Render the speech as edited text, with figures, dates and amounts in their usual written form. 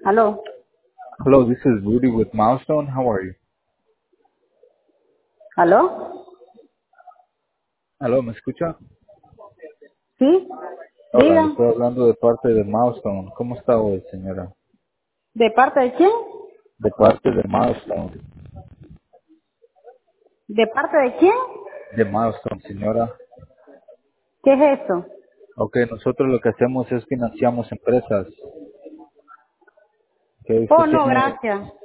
Aló, Hello, this is Rudy with Milestone. How are you? aló, Hello, ¿me escucha? sí, Hola, le diga, estoy hablando de parte de Milestone. ¿Cómo está hoy, señora? ¿de parte de quién? De parte de Milestone. ¿De parte de quién? De Milestone, señora. ¿Qué es eso? Ok, nosotros lo que hacemos es financiamos empresas. Que Oh, usted no, tiene, gracias.